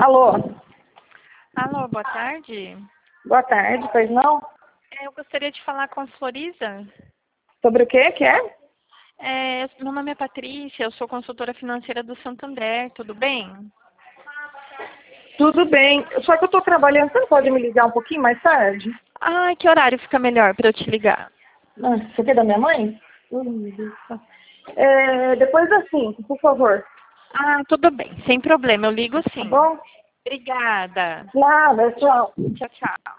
Alô? Alô, boa tarde. Boa tarde, pois não? Eu gostaria de falar com a Floriza. Sobre o que é? Meu nome é Patrícia, eu sou consultora financeira do Santander, tudo bem? Tudo bem, só que eu tô trabalhando, você não pode me ligar um pouquinho mais tarde? Ah, que horário fica melhor para eu te ligar? Você quer da minha mãe? Meu Deus do céu. Depois das 5, por favor. Ah, tudo bem, sem problema, eu ligo Tá sim. bom? Obrigada. Nada, tchau. Tchau, tchau.